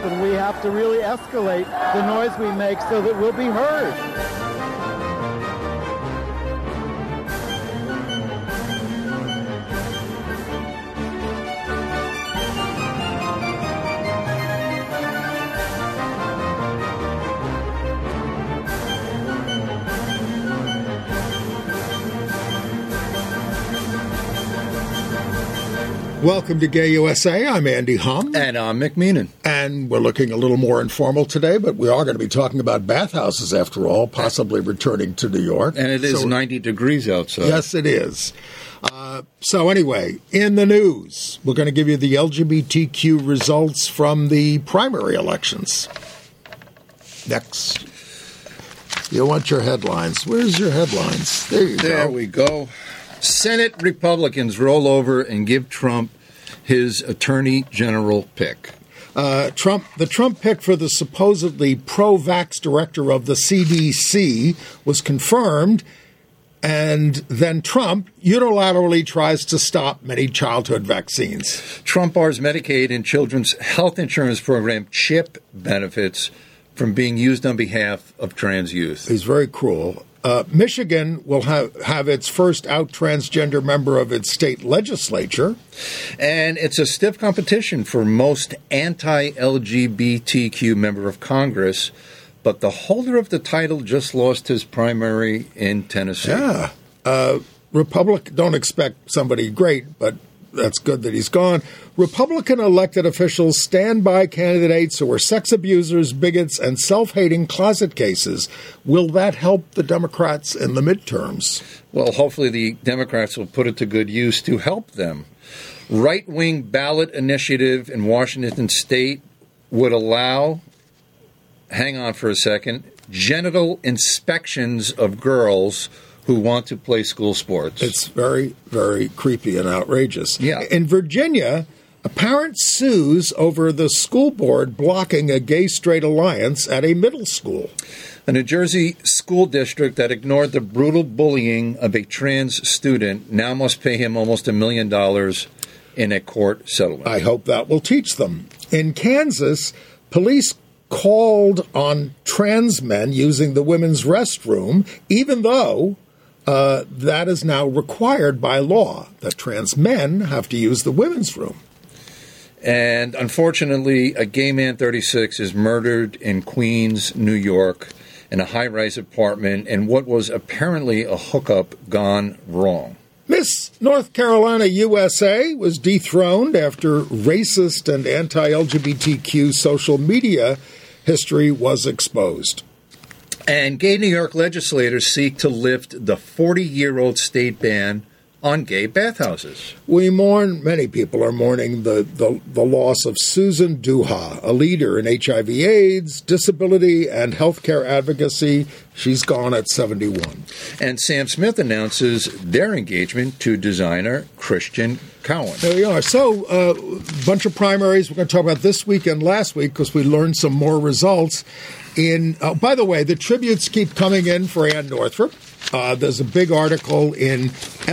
and we have to really escalate the noise we make so that we'll be heard. Welcome to Gay USA. I'm Andy Hum. And I'm Mick Meenan. And we're looking a little more informal today, but we are going to be talking about bathhouses after all, possibly returning to New York. And it is 90 degrees outside. Yes, it is. So anyway, in the news, we're going to give you the LGBTQ results from the primary elections. Next. You want your headlines. Where's your headlines? There you go. There we go. Senate Republicans roll over and give Trump his attorney general pick. The Trump pick for the supposedly pro-vax director of the CDC was confirmed, and then Trump unilaterally tries to stop many childhood vaccines. Trump bars Medicaid and Children's Health Insurance Program CHIP benefits from being used on behalf of trans youth. He's very cruel. Michigan will have its first out transgender member of its state legislature. And it's a stiff competition for most anti-LGBTQ member of Congress, but the holder of the title just lost his primary in Tennessee. Yeah. Don't expect somebody great, but that's good that he's gone. Republican elected officials stand by candidates who are sex abusers, bigots, and self-hating closet cases. Will that help the Democrats in the midterms? Well, hopefully the Democrats will put it to good use to help them. Right-wing ballot initiative in Washington state would allow, hang on for a second, genital inspections of girls who want to play school sports. It's very, very creepy and outrageous. Yeah. In Virginia, a parent sues over the school board blocking a gay-straight alliance at a middle school. A New Jersey school district that ignored the brutal bullying of a trans student now must pay him almost $1 million in a court settlement. I hope that will teach them. In Kansas, police called on trans men using the women's restroom, even though that is now required by law, that trans men have to use the women's room. And unfortunately, a gay man, 36, is murdered in Queens, New York, in a high-rise apartment, and what was apparently a hookup gone wrong. Miss North Carolina USA was dethroned after racist and anti-LGBTQ social media history was exposed. And gay New York legislators seek to lift the 40-year-old state ban on gay bathhouses. Many people are mourning the loss of Susan Duha, a leader in HIV/AIDS, disability, and healthcare advocacy. She's gone at 71. And Sam Smith announces their engagement to designer Christian Cowan. There we are. So, a bunch of primaries we're going to talk about this week and last week because we learned some more results. By the way, the tributes keep coming in for Ann Northrop. There's a big article in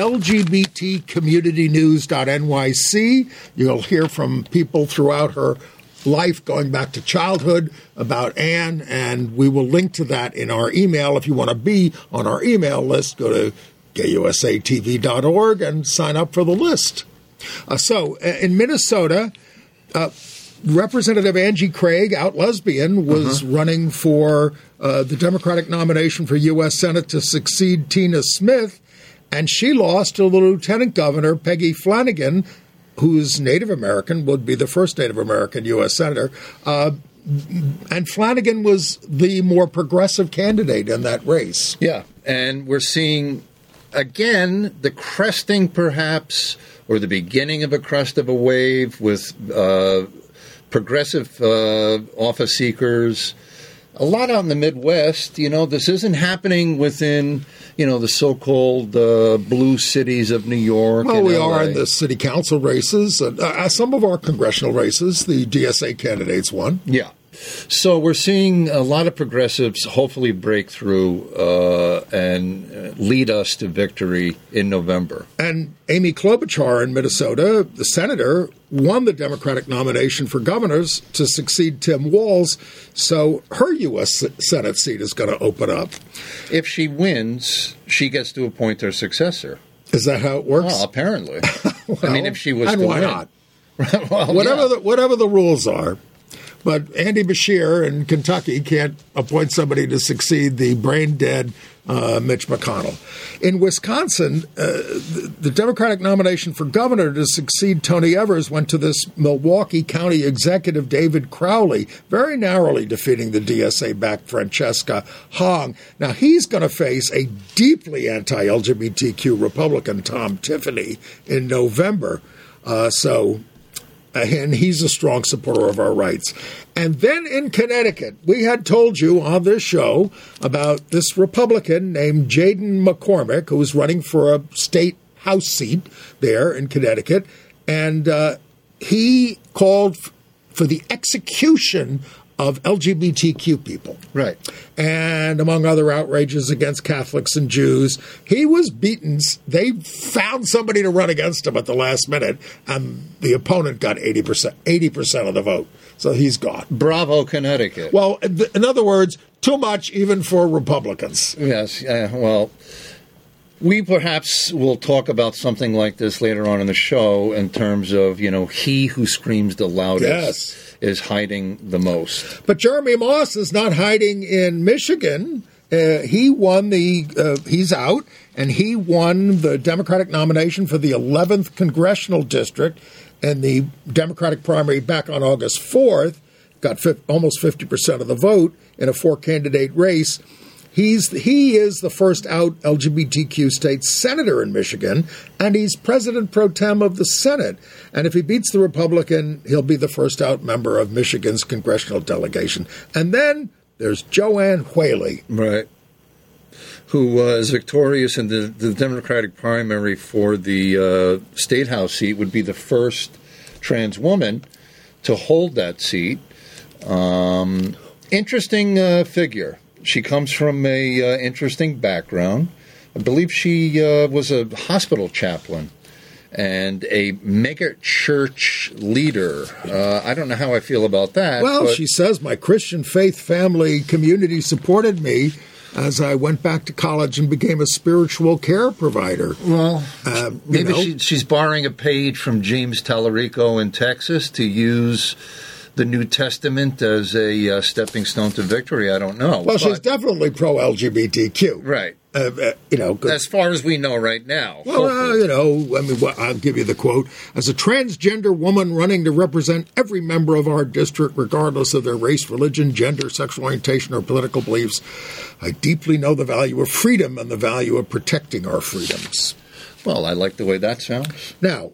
LGBTcommunitynews.nyc. You'll hear from people throughout her life going back to childhood about Ann, and we will link to that in our email. If you want to be on our email list, go to gayusatv.org and sign up for the list. So in Minnesota, Representative Angie Craig, out lesbian, was running for the Democratic nomination for U.S. Senate to succeed Tina Smith, and she lost to the Lieutenant Governor Peggy Flanagan, who's Native American, would be the first Native American U.S. Senator. And Flanagan was the more progressive candidate in that race. Yeah, and we're seeing, again, the cresting perhaps, or the beginning of a crest of a wave with progressive office seekers. A lot out in the Midwest. This isn't happening within, the so-called blue cities of New York. Well, we LA. are in the city council races. Some of our congressional races, the DSA candidates won. Yeah. So we're seeing a lot of progressives hopefully break through and lead us to victory in November. And Amy Klobuchar in Minnesota, the senator, won the Democratic nomination for governors to succeed Tim Walz. So her U.S. Senate seat is going to open up. If she wins, she gets to appoint her successor. Is that how it works? Well, apparently. Well, I mean, if she was and to why win. not? Well, whatever the rules are. But Andy Beshear in Kentucky can't appoint somebody to succeed the brain-dead Mitch McConnell. In Wisconsin, the Democratic nomination for governor to succeed Tony Evers went to this Milwaukee County executive, David Crowley, very narrowly defeating the DSA-backed Francesca Hong. Now, he's going to face a deeply anti-LGBTQ Republican, Tom Tiffany, in November. And he's a strong supporter of our rights. And then in Connecticut, we had told you on this show about this Republican named Jaden McCormick, who was running for a state House seat there in Connecticut. And he called for the execution of LGBTQ people. Right. And among other outrages against Catholics and Jews, he was beaten. They found somebody to run against him at the last minute, and the opponent got 80% of the vote. So he's gone. Bravo, Connecticut. Well, in other words, too much even for Republicans. Yes, well, we perhaps will talk about something like this later on in the show in terms of, he who screams the loudest is hiding the most. But Jeremy Moss is not hiding in Michigan. He won he's out, and he won the Democratic nomination for the 11th Congressional District in the Democratic primary back on August 4th, got almost 50% of the vote in a 4-candidate race. He is the first out LGBTQ state senator in Michigan, and he's president pro tem of the Senate. And if he beats the Republican, he'll be the first out member of Michigan's congressional delegation. And then there's Joanne Whaley. Right. Who was victorious in the Democratic primary for the State House seat, would be the first trans woman to hold that seat. Interesting figure. She comes from a interesting background. I believe she was a hospital chaplain and a mega church leader. I don't know how I feel about that. Well, she says, my Christian faith family community supported me as I went back to college and became a spiritual care provider. Well, maybe she's borrowing a page from James Tallarico in Texas to use the New Testament as a stepping stone to victory. I don't know. Well, she's definitely pro-LGBTQ. Right. Good. As far as we know right now. Well, I'll give you the quote. As a transgender woman running to represent every member of our district, regardless of their race, religion, gender, sexual orientation, or political beliefs, I deeply know the value of freedom and the value of protecting our freedoms. Well, I like the way that sounds. Now,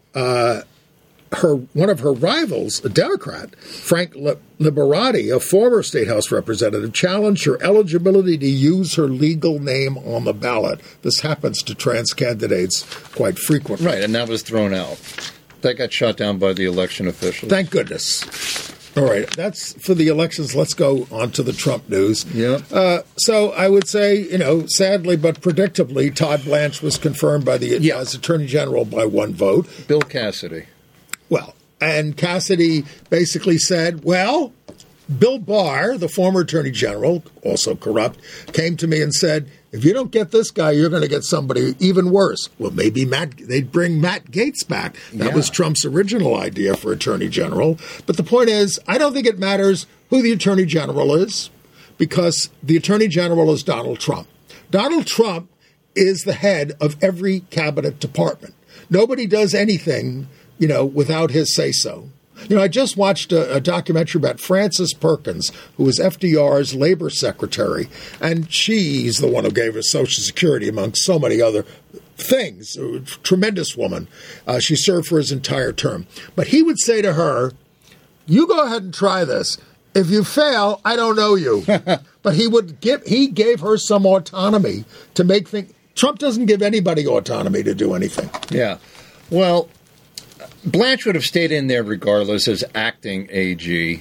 one of her rivals, a Democrat, Frank Liberati, a former State House representative, challenged her eligibility to use her legal name on the ballot. This happens to trans candidates quite frequently. Right, and that was thrown out. That got shot down by the election officials. Thank goodness. All right, that's for the elections. Let's go on to the Trump news. Yeah. So I would say, sadly but predictably, Todd Blanche was confirmed by as Attorney General by one vote. Bill Cassidy. Well, and Cassidy basically said, well, Bill Barr, the former Attorney General, also corrupt, came to me and said, if you don't get this guy, you're going to get somebody even worse. Well, maybe they'd bring Matt Gaetz back. That was Trump's original idea for Attorney General. But the point is, I don't think it matters who the Attorney General is, because the Attorney General is Donald Trump. Donald Trump is the head of every cabinet department. Nobody does anything without his say-so. I just watched a documentary about Frances Perkins, who was FDR's labor secretary, and she's the one who gave us Social Security, among so many other things. A tremendous woman. She served for his entire term. But he would say to her, you go ahead and try this. If you fail, I don't know you. But he gave her some autonomy to make things. Trump doesn't give anybody autonomy to do anything. Yeah. Well, Blanche would have stayed in there regardless as acting AG.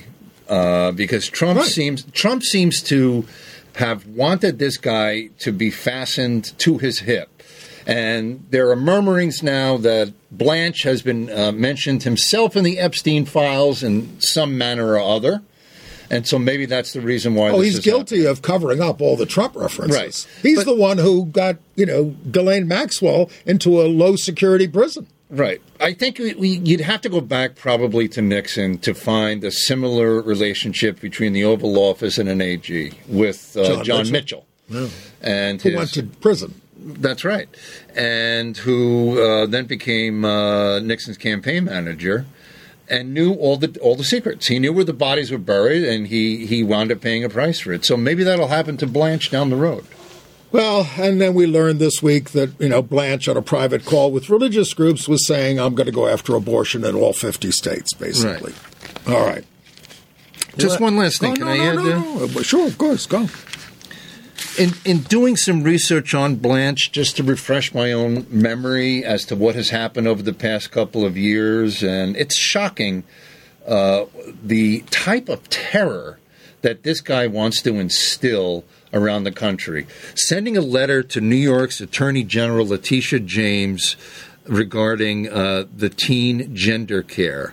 because Trump seems to have wanted this guy to be fastened to his hip. And there are murmurings now that Blanche has been mentioned himself in the Epstein files in some manner or other. And so maybe that's the reason why this he's is guilty happening. of covering up all the Trump references. Right. He's the one who got, Ghislaine Maxwell into a low-security prison. Right. I think you'd have to go back probably to Nixon to find a similar relationship between the Oval Office and an AG with John Mitchell. Yeah. And who went to prison. That's right. And who then became Nixon's campaign manager and knew all the secrets. He knew where the bodies were buried, and he wound up paying a price for it. So maybe that'll happen to Blanche down the road. Well, and then we learned this week that, Blanche on a private call with religious groups was saying, I'm going to go after abortion in all 50 states, basically. Right. All right. Just one last thing. Can I add there? No. Sure, of course. Go. In doing some research on Blanche, just to refresh my own memory as to what has happened over the past couple of years, and it's shocking the type of terror that this guy wants to instill around the country. Sending a letter to New York's Attorney General Letitia James regarding the teen gender care.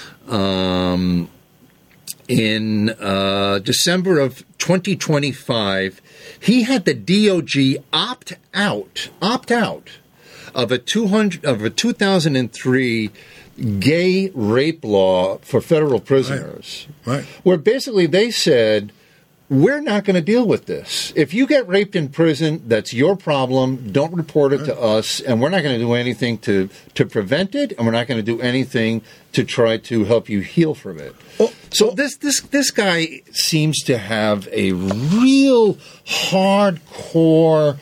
In December of 2025, he had the DOJ opt out of a 2003 gay rape law for federal prisoners, right. Where basically they said, we're not going to deal with this. If you get raped in prison, that's your problem. Don't report it to us, and we're not going to do anything to prevent it, and we're not going to do anything to try to help you heal from it. So this guy seems to have a real hardcore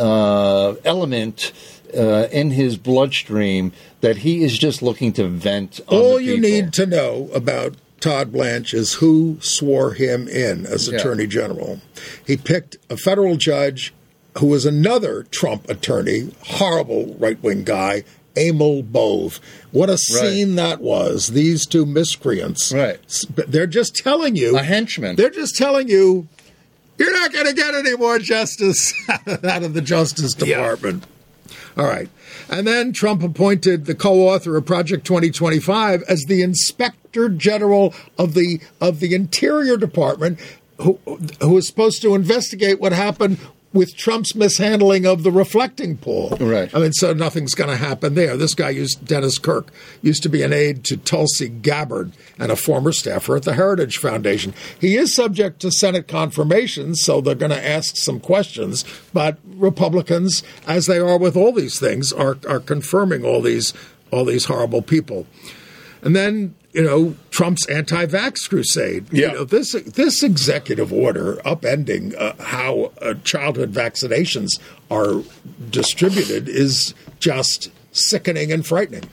element in his bloodstream that he is just looking to vent on All the you people. need to know about Todd Blanche is who swore him in as Attorney General. He picked a federal judge who was another Trump attorney, horrible right-wing guy, Emil Bove. What a scene that was. These two miscreants. Right. They're just telling you. A henchman. They're just telling you, you're not going to get any more justice out of the Justice Department. Yeah. All right. And then Trump appointed the co-author of Project 2025 as the Inspector General of the Interior Department, who was supposed to investigate what happened with Trump's mishandling of the reflecting pool. Right. I mean, so nothing's going to happen there. This guy Dennis Kirk, used to be an aide to Tulsi Gabbard and a former staffer at the Heritage Foundation. He is subject to Senate confirmation, so they're going to ask some questions. But Republicans, as they are with all these things, are confirming all these horrible people. And then, Trump's anti-vax crusade. Yeah. This executive order upending how childhood vaccinations are distributed is just sickening and frightening.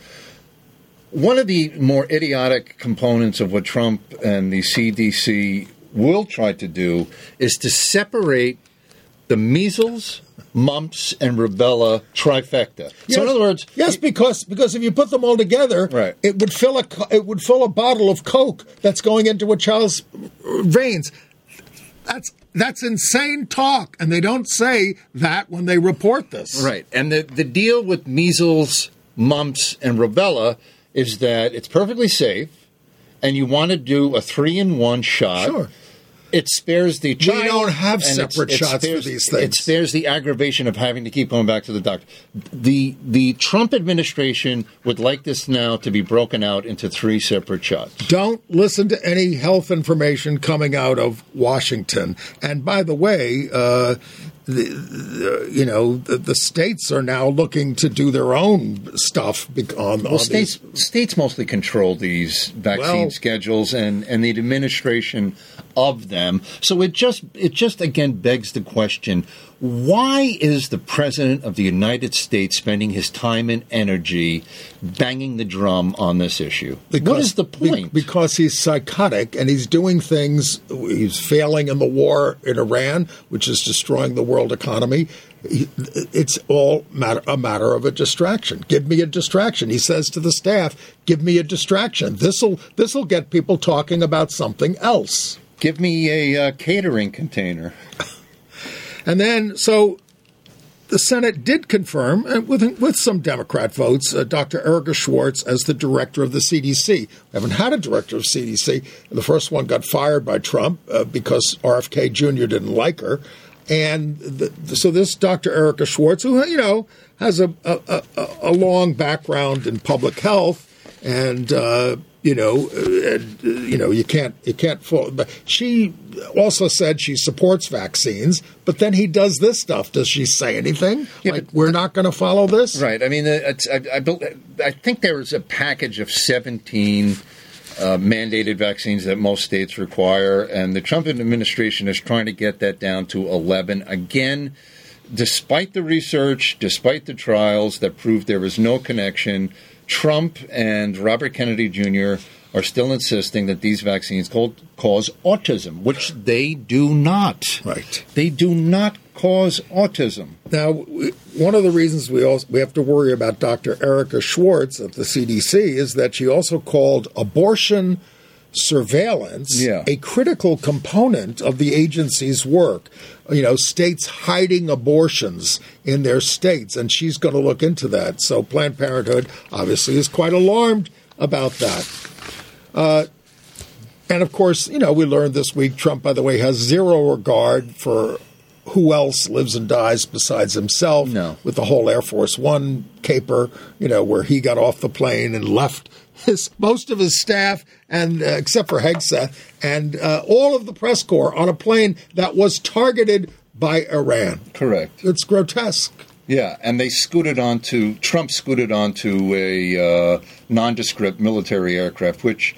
One of the more idiotic components of what Trump and the CDC will try to do is to separate the measles, mumps, and rubella trifecta. Yes. So in other words, because if you put them all together, right. it would fill a bottle of Coke that's going into a child's veins. That's insane talk, and they don't say that when they report this. Right, and the deal with measles, mumps, and rubella is that it's perfectly safe, and you want to do a 3-in-1 shot. Sure. It spares the child. We don't have separate shots for these things. It spares the aggravation of having to keep going back to the doctor. The Trump administration would like this now to be broken out into 3 separate shots. Don't listen to any health information coming out of Washington. And by the way, the states are now looking to do their own stuff on states mostly control these vaccine schedules and the administration of them. So it just again begs the question, why is the President of the United States spending his time and energy banging the drum on this issue? What is the point? Because he's psychotic and he's doing things. He's failing in the war in Iran, which is destroying the world economy. It's all a matter of a distraction. Give me a distraction. He says to the staff, give me a distraction. This'll get people talking about something else. Give me a catering container. And then, so the Senate did confirm, with some Democrat votes, Dr. Erica Schwartz as the director of the CDC. We haven't had a director of CDC. The first one got fired by Trump because RFK Jr. didn't like her. And so this Dr. Erica Schwartz, who, has a long background in public health, and you can't fall. But she also said she supports vaccines. But then he does this stuff. Does she say anything? Yeah, we're not going to follow this? Right. I mean, I think there was a package of 17 mandated vaccines that most states require, and the Trump administration is trying to get that down to 11. Again, despite the research, despite the trials that proved there was no connection, Trump and Robert Kennedy Jr. are still insisting that these vaccines cause autism, which they do not. Right. They do not cause autism. Now, one of the reasons we have to worry about Dr. Erica Schwartz at the CDC is that she also called abortion surveillance a critical component of the agency's work. States hiding abortions in their states, and she's going to look into that. So Planned Parenthood obviously is quite alarmed about that. And of course, we learned this week Trump, by the way, has zero regard for who else lives and dies besides himself. No. With the whole Air Force One caper, where he got off the plane and left most of his staff, and except for Hegseth, and all of the press corps on a plane that was targeted by Iran. Correct. It's grotesque. Yeah, and Trump scooted onto a nondescript military aircraft, which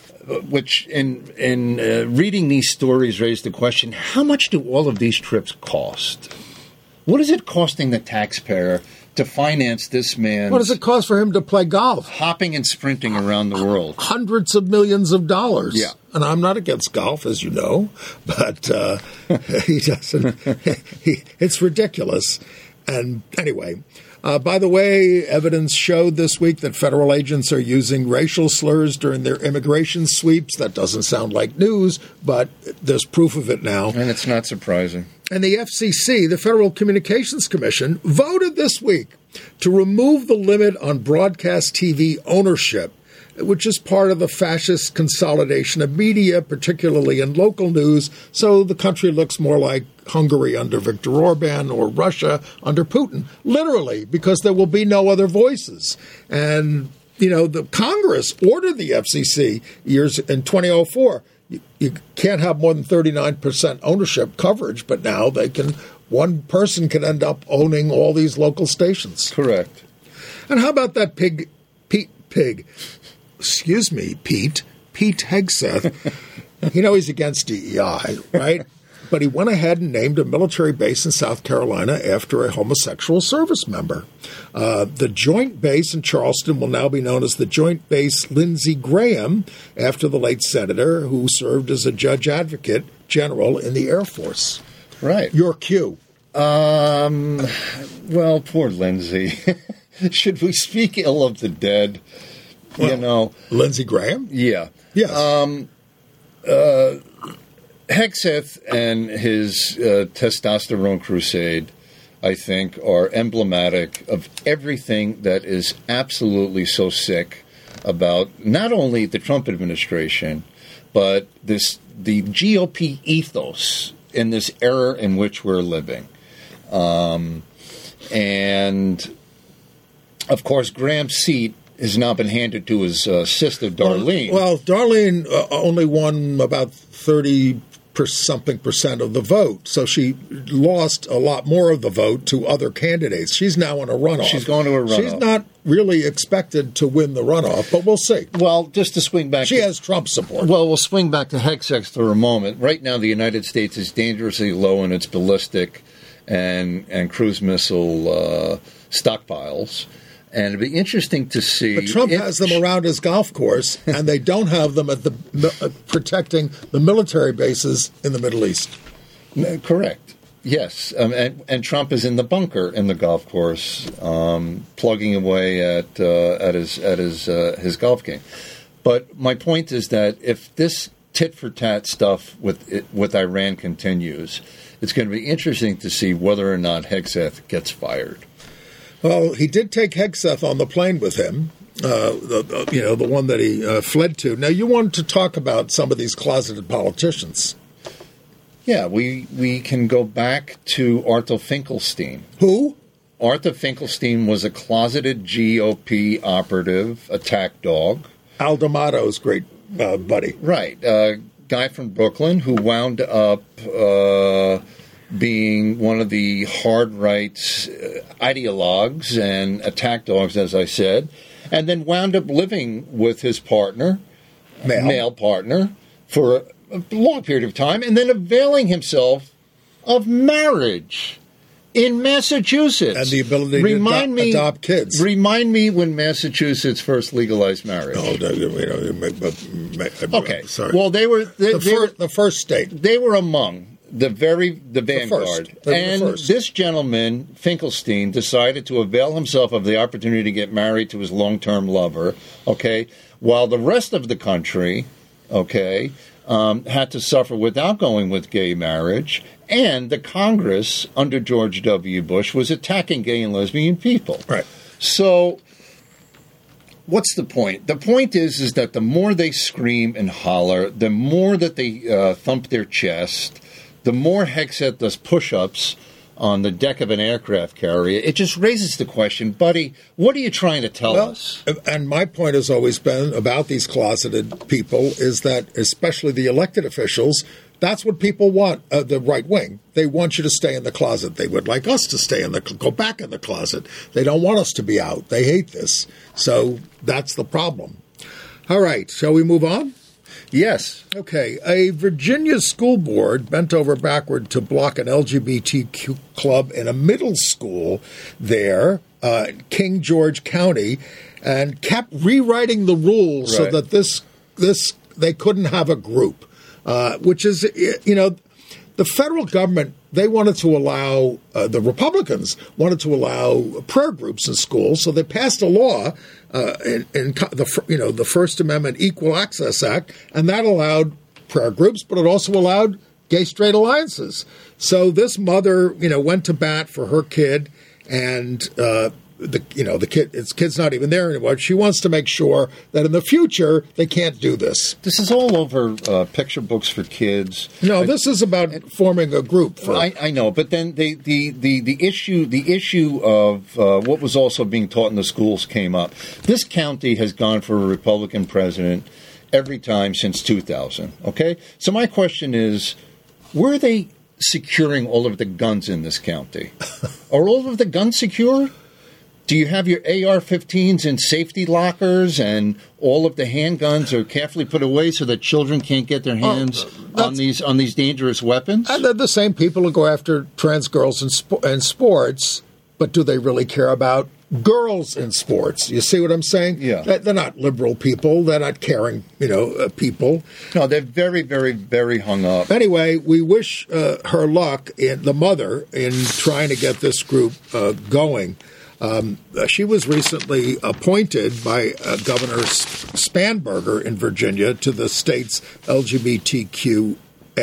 in reading these stories raised the question, how much do all of these trips cost? What is it costing the taxpayer to finance this man? What does it cost for him to play golf? Hopping and sprinting around the world. Hundreds of millions of dollars. Yeah. And I'm not against golf, as you know, but he doesn't. It's ridiculous. And anyway, by the way, evidence showed this week that federal agents are using racial slurs during their immigration sweeps. That doesn't sound like news, but there's proof of it now. And it's not surprising. And the FCC, the Federal Communications Commission, voted this week to remove the limit on broadcast TV ownership, which is part of the fascist consolidation of media, particularly in local news, so the country looks more like Hungary under Viktor Orban or Russia under Putin, literally, because there will be no other voices. And, the Congress ordered the FCC in 2004. You can't have more than 39% ownership coverage, but now one person can end up owning all these local stations. Correct. And how about that Pete Hegseth? He's against DEI, right? But he went ahead and named a military base in South Carolina after a homosexual service member. The Joint Base in Charleston will now be known as the Joint Base Lindsey Graham, after the late senator who served as a judge advocate general in the Air Force. Right. Your cue. Well, poor Lindsey. Should we speak ill of the dead? Well, Lindsey Graham? Yeah. Yes. Hegseth and his testosterone crusade, I think, are emblematic of everything that is absolutely so sick about not only the Trump administration, but the GOP ethos in this era in which we're living. And, of course, Graham's seat has now been handed to his sister, Darlene. Well, Darlene only won about 30-something percent of the vote, so she lost a lot more of the vote to other candidates. She's now in a runoff. She's going to a runoff. She's not really expected to win the runoff, but we'll see. Well, just to swing back... She has Trump support. Well, we'll swing back to Hegseth for a moment. Right now, the United States is dangerously low in its ballistic and cruise missile stockpiles. And it'd be interesting to see. But Trump has them around his golf course, and they don't have them at protecting the military bases in the Middle East. Correct. Yes, and Trump is in the bunker in the golf course, plugging away at his golf game. But my point is that if this tit for tat stuff with Iran continues, it's going to be interesting to see whether or not Hegseth gets fired. Well, he did take Hegseth on the plane with him. The one that he fled to. Now, you wanted to talk about some of these closeted politicians. Yeah, we can go back to Arthur Finkelstein. Who? Arthur Finkelstein was a closeted GOP operative, attack dog. Al D'Amato's great buddy. Right. Guy from Brooklyn who wound up being one of the hard rights ideologues and attack dogs, as I said, and then wound up living with his partner, male partner, for a long period of time, and then availing himself of marriage in Massachusetts. And the ability to adopt kids. Remind me when Massachusetts first legalized marriage. Okay. Sorry. Well, they were the first state. They were among the vanguard. And this gentleman, Finkelstein, decided to avail himself of the opportunity to get married to his long-term lover, okay, while the rest of the country, okay, had to suffer without going with gay marriage, and the Congress under George W. Bush was attacking gay and lesbian people. Right. So, what's the point? The point is that the more they scream and holler, the more that they thump their chest, the more Hegseth does push-ups on the deck of an aircraft carrier. It just raises the question, buddy, what are you trying to tell us? And my point has always been about these closeted people is that, especially the elected officials, that's what people want, the right wing. They want you to stay in the closet. They would like us to go back in the closet. They don't want us to be out. They hate this. So that's the problem. All right. Shall we move on? Yes. Okay. A Virginia school board bent over backward to block an LGBTQ club in a middle school there, King George County, and kept rewriting the rules so that this they couldn't have a group. Which is, the federal government, they wanted to allow, the Republicans wanted to allow prayer groups in schools, so they passed a law in the First Amendment Equal Access Act, and that allowed prayer groups, but it also allowed gay-straight alliances. So this mother, went to bat for her kid, and the kid's not even there anymore. She wants to make sure that in the future they can't do this. This is all over picture books for kids. No, this is about forming a group. I know, but then the issue of what was also being taught in the schools came up. This county has gone for a Republican president every time since 2000. Okay, so my question is, were they securing all of the guns in this county? Are all of the guns secure? Do you have your AR-15s in safety lockers and all of the handguns are carefully put away so that children can't get their hands on these dangerous weapons? And they're the same people who go after trans girls in sports, but do they really care about girls in sports? You see what I'm saying? Yeah. They're not liberal people. They're not caring, people. No, they're very, very, very hung up. Anyway, we wish her luck, the mother, in trying to get this group going. She was recently appointed by Governor Spanberger in Virginia to the state's LGBTQIA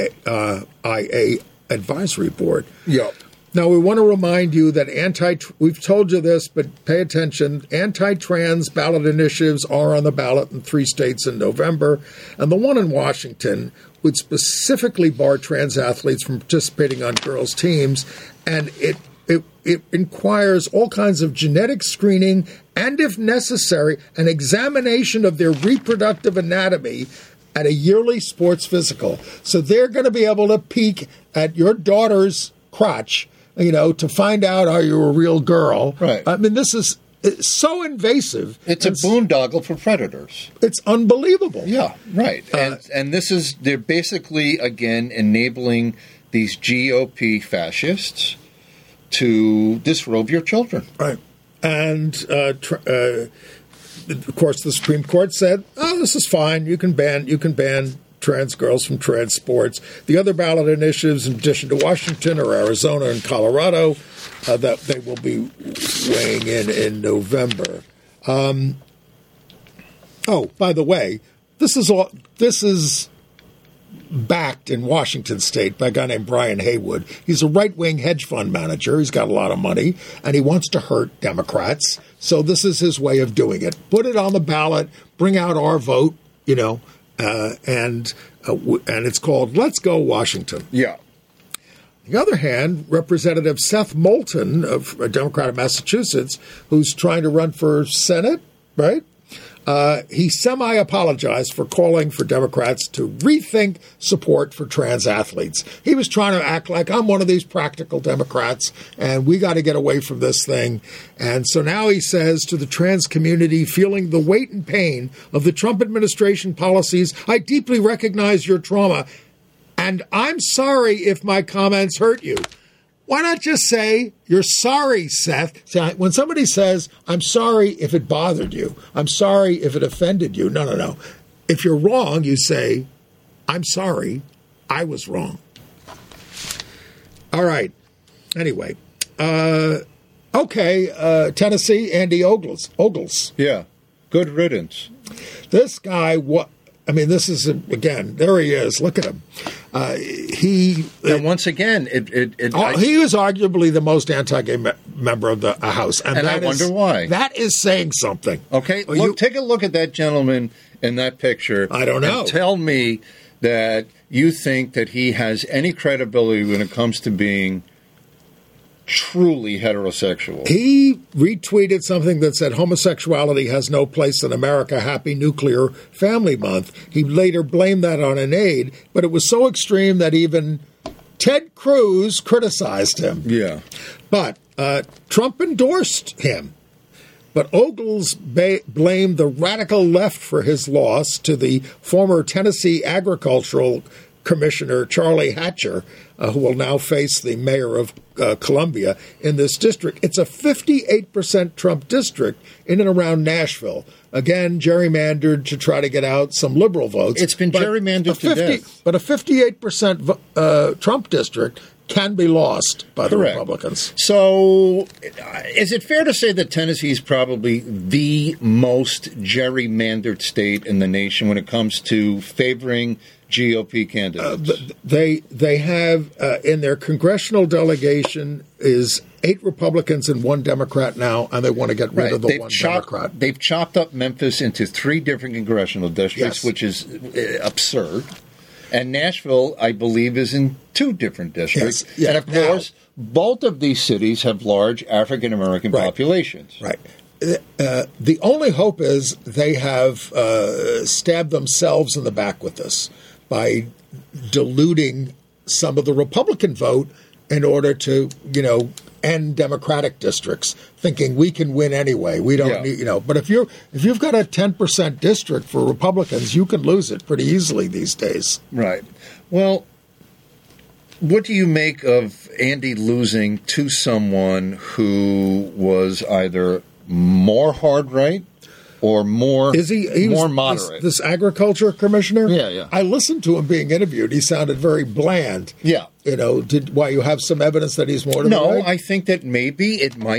advisory board. Yeah. Now, we want to remind you that we've told you this, but pay attention, anti-trans ballot initiatives are on the ballot in 3 states in November, and the one in Washington would specifically bar trans athletes from participating on girls' teams, and it requires all kinds of genetic screening and, if necessary, an examination of their reproductive anatomy at a yearly sports physical. So they're going to be able to peek at your daughter's crotch, to find out are you a real girl. Right. I mean, this is so invasive. It's a boondoggle for predators. It's unbelievable. Yeah, right. And they're basically, again, enabling these GOP fascists to disrobe your children. Right. And, of course, the Supreme Court said, this is fine. You can ban trans girls from transports. The other ballot initiatives, in addition to Washington, are Arizona and Colorado. That they will be weighing in November. Oh, by the way, this is backed in Washington State by a guy named Brian Haywood. He's a right-wing hedge fund manager. He's got a lot of money, and he wants to hurt Democrats. So this is his way of doing it. Put it on the ballot, bring out our vote, and it's called Let's Go Washington. Yeah. On the other hand, Representative Seth Moulton, of a Democrat of Massachusetts, who's trying to run for Senate, right? He semi-apologized for calling for Democrats to rethink support for trans athletes. He was trying to act like, I'm one of these practical Democrats, and we got to get away from this thing. And so now he says to the trans community, feeling the weight and pain of the Trump administration policies, I deeply recognize your trauma, and I'm sorry if my comments hurt you. Why not just say, you're sorry, Seth? See, when somebody says, I'm sorry if it bothered you, I'm sorry if it offended you. No. If you're wrong, you say, I'm sorry, I was wrong. All right. Anyway. Tennessee, Andy Ogles. Yeah. Good riddance. This guy, this is, again, there he is. Look at him. And once again, he was arguably the most anti-gay member of the House. And I wonder why. That is saying something. Okay, take a look at that gentleman in that picture. I don't know. And tell me that you think that he has any credibility when it comes to being truly heterosexual. He retweeted something that said homosexuality has no place in America. Happy Nuclear Family Month. He later blamed that on an aide, but it was so extreme that even Ted Cruz criticized him. Yeah. But Trump endorsed him. But Ogles blamed the radical left for his loss to the former Tennessee Agricultural Commissioner Charlie Hatcher, who will now face the mayor of Columbia in this district. It's a 58% Trump district in and around Nashville. Again, gerrymandered to try to get out some liberal votes. It's been gerrymandered to death. But a 58% Trump district can be lost by the Republicans. So is it fair to say that Tennessee is probably the most gerrymandered state in the nation when it comes to favoring GOP candidates? They have in their congressional delegation is 8 Republicans and 1 Democrat now, and they want to get rid of the one Democrat. They've chopped up Memphis into 3 different congressional districts, which is absurd. And Nashville, I believe, is in 2 different districts. Yes. Yeah. And, of course, both of these cities have large African-American populations. Right. The only hope is they have stabbed themselves in the back with this by diluting some of the Republican vote in order to, end Democratic districts, thinking we can win anyway. We don't need, But if you've got a 10% district for Republicans, you can lose it pretty easily these days. Right. Well, what do you make of Andy losing to someone who was either more hard right or more moderate? This agriculture commissioner? Yeah. I listened to him being interviewed. He sounded very bland. Yeah. Why you have some evidence that he's more to No, the right? I think that maybe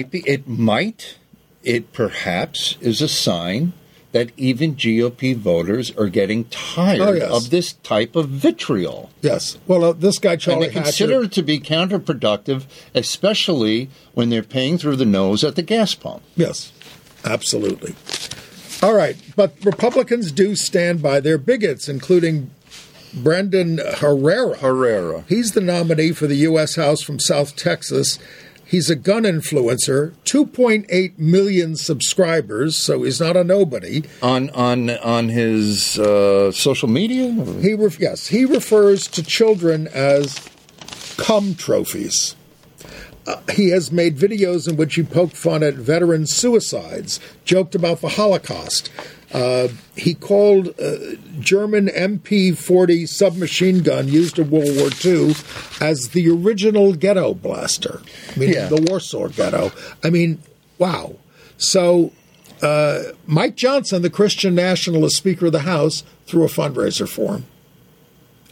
it perhaps is a sign that even GOP voters are getting tired of this type of vitriol. Yes. Well, this guy, Charlie Hatcher, and they consider it to be counterproductive, especially when they're paying through the nose at the gas pump. Yes, absolutely. All right. But Republicans do stand by their bigots, including Brendan Herrera. He's the nominee for the U.S. House from South Texas. He's a gun influencer, 2.8 million subscribers, so he's not a nobody. On his social media? He refers to children as cum trophies. He has made videos in which he poked fun at veteran suicides, joked about the Holocaust. He called German MP-40 submachine gun used in World War II as the original ghetto blaster, meaning the Warsaw Ghetto. I mean, wow. So Mike Johnson, the Christian nationalist Speaker of the House, threw a fundraiser for him.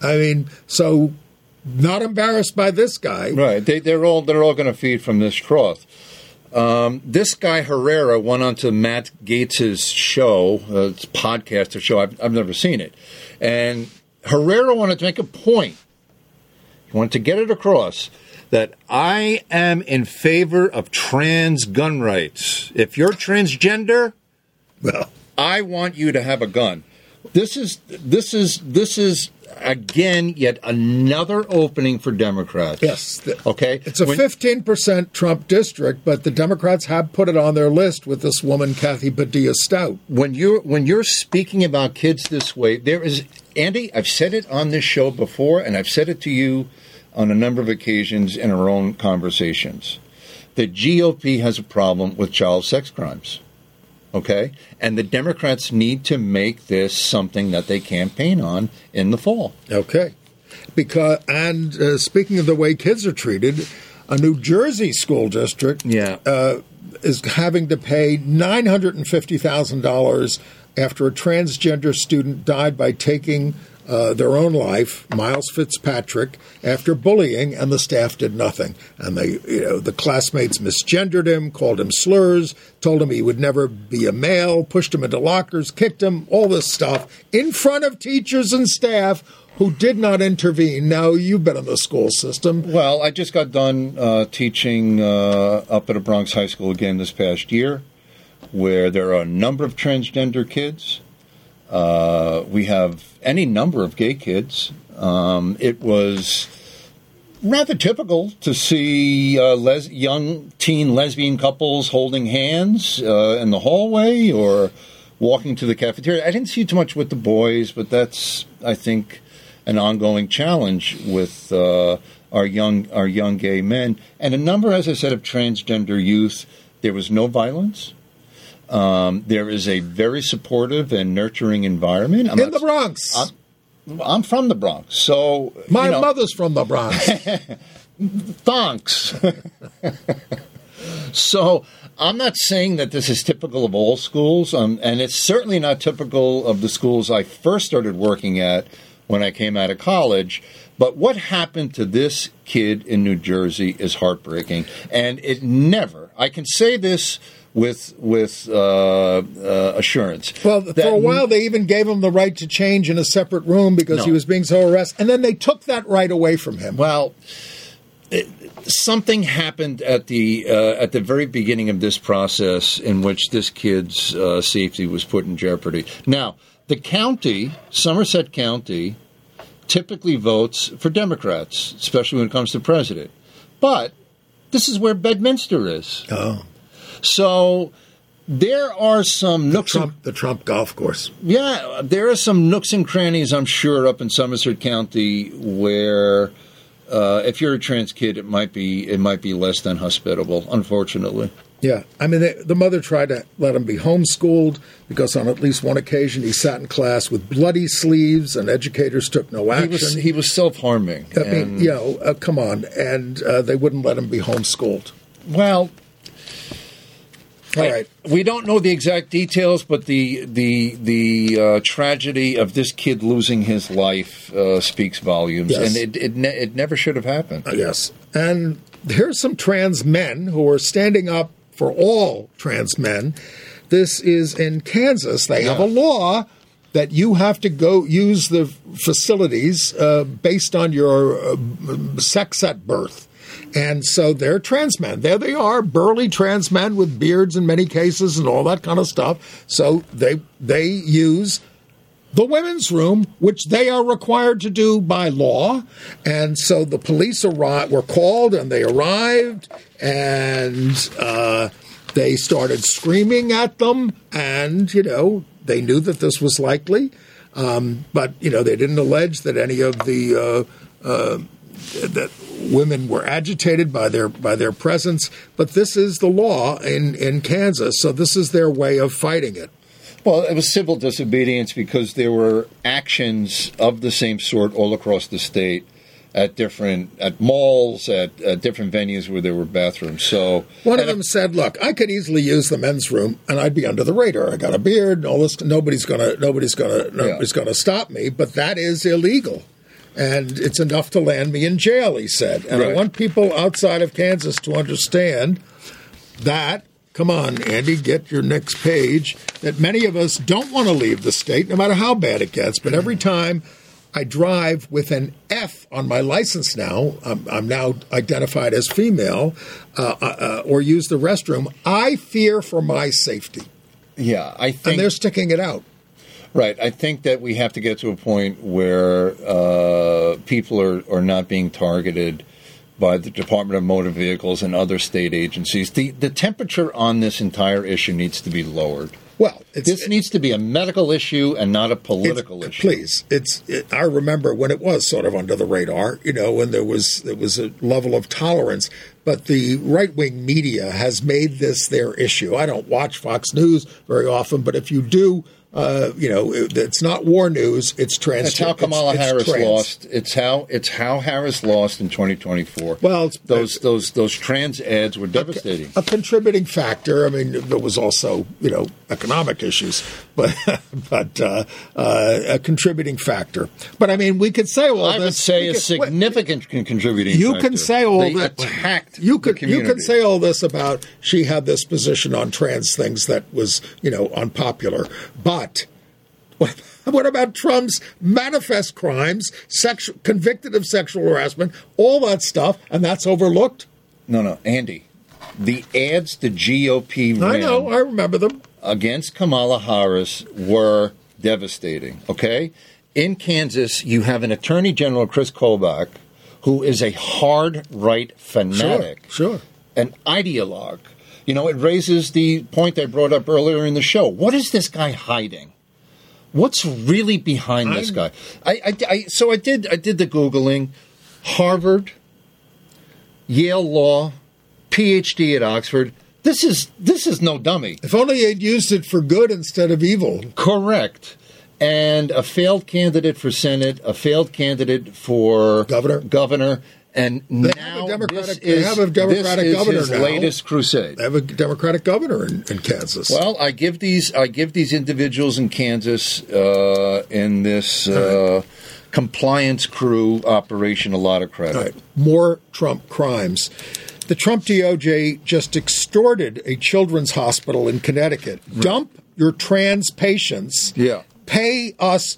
I mean, so not embarrassed by this guy. Right. They're all going to feed from this trough. This guy Herrera went on to Matt Gaetz's show, it's podcast or show. I've never seen it, and Herrera wanted to make a point. He wanted to get it across that I am in favor of trans gun rights. If you're transgender, Well, I want you to have a gun. This is again yet another opening for Democrats. yes. Okay. It's a 15% Trump district, but the Democrats have put it on their list with this woman, Kathy Padilla Stout. When you're speaking about kids this way, there is, Andy, I've said it on this show before, and I've said it to you on a number of occasions in our own conversations. The GOP has a problem with child sex crimes. Okay? And the Democrats need to make this something that they campaign on in the fall. Okay. Speaking of the way kids are treated, a New Jersey school district is having to pay $950,000 after a transgender student died by taking their own life, Miles Fitzpatrick, after bullying, and the staff did nothing. And the classmates misgendered him, called him slurs, told him he would never be a male, pushed him into lockers, kicked him, all this stuff in front of teachers and staff who did not intervene. Now, you've been in the school system. Well, I just got done teaching up at a Bronx high school again this past year, where there are a number of transgender kids. We have any number of gay kids. It was rather typical to see young teen lesbian couples holding hands in the hallway or walking to the cafeteria. I didn't see too much with the boys, but that's, I think, an ongoing challenge with our young gay men. And a number, as I said, of transgender youth. There was no violence. There is a very supportive and nurturing environment. In the Bronx. I'm from the Bronx, so... My mother's from the Bronx. Thanks. So I'm not saying that this is typical of all schools, and it's certainly not typical of the schools I first started working at when I came out of college. But what happened to this kid in New Jersey is heartbreaking, and it never... I can say this with assurance. Well, for a while they even gave him the right to change in a separate room because he was being so harassed, and then they took that right away from him. Well, something happened at the very beginning of this process in which this kid's safety was put in jeopardy. Now, the county, Somerset County, typically votes for Democrats, especially when it comes to president. But this is where Bedminster is. Oh. So there are some nooks... The Trump golf course. Yeah, there are some nooks and crannies, I'm sure, up in Somerset County where if you're a trans kid, it might be less than hospitable, unfortunately. Yeah. I mean, the mother tried to let him be homeschooled because on at least one occasion he sat in class with bloody sleeves and educators took no action. He was self-harming. I mean, come on. And they wouldn't let him be homeschooled. Well... All right. We don't know the exact details, but the tragedy of this kid losing his life speaks volumes, yes. And it never should have happened. Yes, and here's some trans men who are standing up for all trans men. This is in Kansas. They have a law that you have to go use the facilities based on your sex at birth. And so they're trans men. There they are, burly trans men with beards in many cases and all that kind of stuff. So they use the women's room, which they are required to do by law. And so the police were called and they arrived and they started screaming at them. And, they knew that this was likely. But, they didn't allege that any of the that women were agitated by their presence, but this is the law in Kansas, so this is their way of fighting it. Well, it was civil disobedience because there were actions of the same sort all across the state at malls, at different venues where there were bathrooms. So one of them said, "Look, I could easily use the men's room, and I'd be under the radar. I got a beard, and all this. Nobody's gonna stop me. But that is illegal." and it's enough to land me in jail, he said. And I Right. want people outside of Kansas to understand that, come on, Andy, get your next page, that many of us don't want to leave the state, no matter how bad it gets. But every time I drive with an F on my license now, I'm now identified as female, or use the restroom, I fear for my safety. Yeah, I think And they're sticking it out. right. I think that we have to get to a point where people are not being targeted by the Department of Motor Vehicles and other state agencies. The temperature on this entire issue needs to be lowered. Well, This needs to be a medical issue and not a political issue. Please, I remember when it was sort of under the radar, when there was a level of tolerance. But the right-wing media has made this their issue. I don't watch Fox News very often, but if you do, it's not war news. It's trans. That's how Kamala Harris trans. lost. It's how Harris lost in 2024. Well, those trans ads were devastating. A contributing factor. I mean, there was also economic issues, but a contributing factor. But I mean, we could say all this. I would say a significant contributing You factor. can say all They that. attacked You the can community. say all this about she had this position on trans things that was unpopular, but what about Trump's manifest crimes, convicted of sexual harassment, all that stuff, and that's overlooked? No, Andy. The ads the GOP ran I know, I remember them. against Kamala Harris were devastating, okay? In Kansas, you have an Attorney General, Chris Kobach, who is a hard right fanatic. Sure. An ideologue. It raises the point I brought up earlier in the show. What is this guy hiding? What's really behind this guy? So I did the Googling. Harvard, Yale Law, PhD at Oxford. This is no dummy. If only they'd used it for good instead of evil. Correct. And a failed candidate for Senate, a failed candidate for governor. And They now have a Democratic this governor is his now. latest crusade. They have a Democratic governor in Kansas. Well, I give these individuals in Kansas in this compliance crew operation a lot of credit. All right. More Trump crimes. The Trump DOJ just extorted a children's hospital in Connecticut. Right. Dump your trans patients. Yeah. Pay us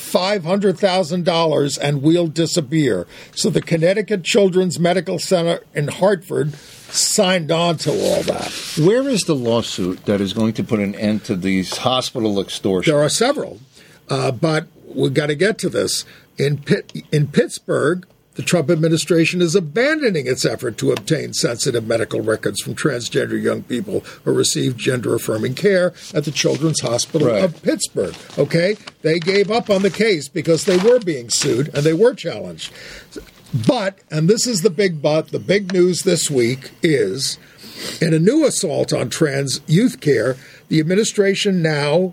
$500,000 and we'll disappear. So the Connecticut Children's Medical Center in Hartford signed on to all that. Where is the lawsuit that is going to put an end to these hospital extortions? There are several, but we've got to get to this. In Pittsburgh, the Trump administration is abandoning its effort to obtain sensitive medical records from transgender young people who receive gender-affirming care at the Children's Hospital of Pittsburgh. Okay? They gave up on the case because they were being sued and they were challenged. But, and this is the big but, the big news this week is, in a new assault on trans youth care, the administration now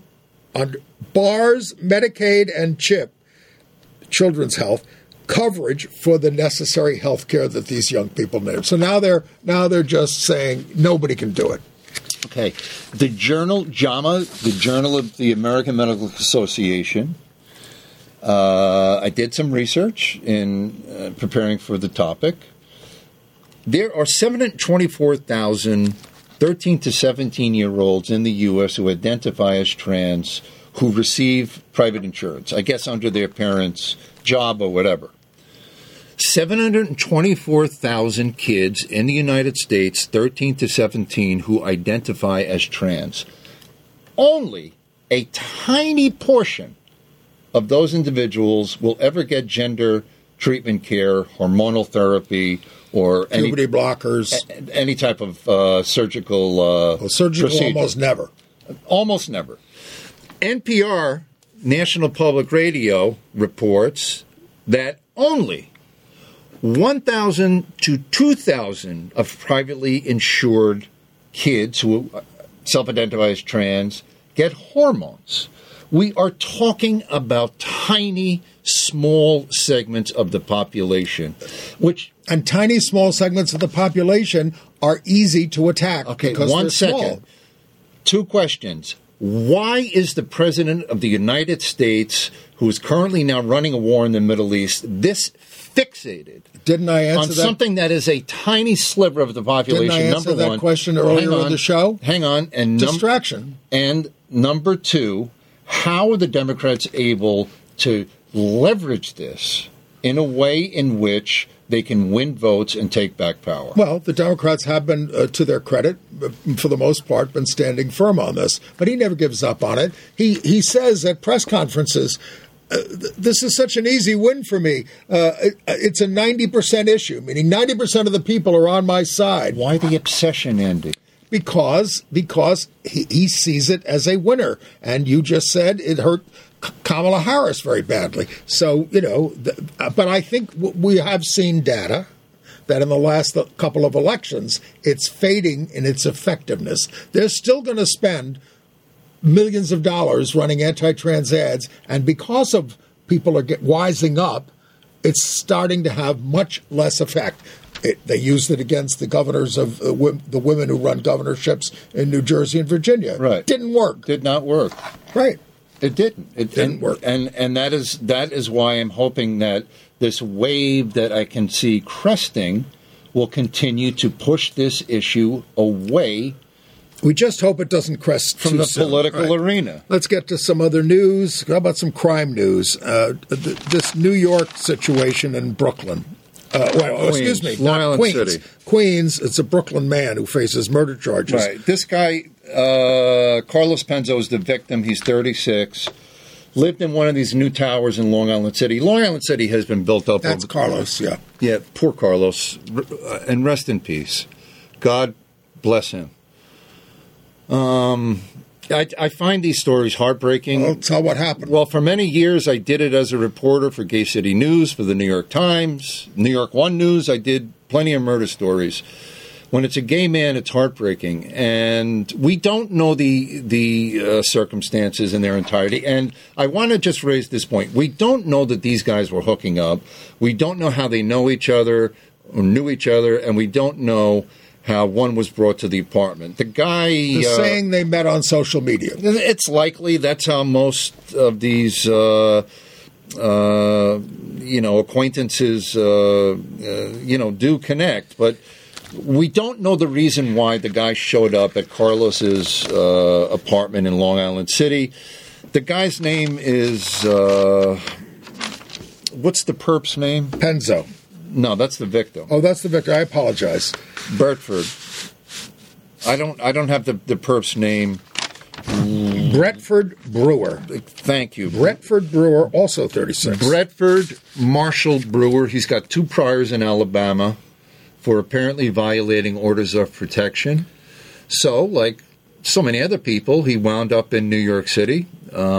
bars Medicaid and CHIP, Children's Health, coverage for the necessary health care that these young people need. So now they're just saying nobody can do it. Okay. The journal, JAMA, the Journal of the American Medical Association, I did some research in preparing for the topic. There are 724,000 13 to 17-year-olds in the U.S. who identify as trans who receive private insurance, I guess under their parents' job or whatever. 724,000 kids in the United States, 13 to 17, who identify as trans. Only a tiny portion of those individuals will ever get gender treatment care, hormonal therapy, or puberty blockers, any type of surgical procedure. Almost never. Almost never. NPR, National Public Radio, reports that only 1,000 to 2,000 of privately insured kids who self-identify as trans get hormones. We are talking about tiny, small segments of the population, and tiny, small segments of the population are easy to attack. Okay, because 1 they're second. small. 2 questions. Why is the President of the United States, who is currently now running a war in the Middle East, this fixated Didn't I answer on that? something that is a tiny sliver of the population? Didn't I answer number that one, question earlier in the show? Hang on. And Distraction. And number two, how are the Democrats able to leverage this in a way in which they can win votes and take back power? Well, the Democrats have been, to their credit, for the most part, been standing firm on this. But he never gives up on it. He says at press conferences, this is such an easy win for me. It's a 90% issue, meaning 90% of the people are on my side. Why the obsession, Andy? Because he sees it as a winner. And you just said it hurt Kamala Harris very badly. So, but I think we have seen data that in the last couple of elections, it's fading in its effectiveness. They're still going to spend millions of dollars running anti-trans ads, and because of people are wising up, it's starting to have much less effect. They used it against the governors of the women who run governorships in New Jersey and Virginia. Right. Didn't work. Did not work. Right. It didn't. It didn't work. And that is why I'm hoping that this wave that I can see cresting will continue to push this issue away. We just hope it doesn't crest from too the soon. political arena. Let's get to some other news. How about some crime news? This New York situation in Brooklyn. Queens. Long Island Queens. City. Queens, it's a Brooklyn man who faces murder charges. Right. This guy, Carlos Penzo, is the victim. He's 36. Lived in one of these new towers in Long Island City. Long Island City has been built up. That's Carlos, yeah. Yeah, poor Carlos. And rest in peace. God bless him. I find these stories heartbreaking. Well, tell what happened. Well, for many years, I did it as a reporter for Gay City News, for the New York Times, New York One News. I did plenty of murder stories. When it's a gay man, it's heartbreaking. And we don't know the circumstances in their entirety. And I want to just raise this point. We don't know that these guys were hooking up. We don't know how they know each other or knew each other. And we don't know how one was brought to the apartment. The guy... saying they met on social media. It's likely. That's how most of these, acquaintances, do connect. But we don't know the reason why the guy showed up at Carlos's apartment in Long Island City. The guy's name is... what's the perp's name? Penzo. No, that's the victim. Oh, that's the victim. I apologize. Bertford. I don't have the perp's name. Bretford Brewer. Thank you. Bretford Brewer, also 36. Bretford Marshall Brewer. He's got 2 priors in Alabama for apparently violating orders of protection. So, like so many other people, he wound up in New York City.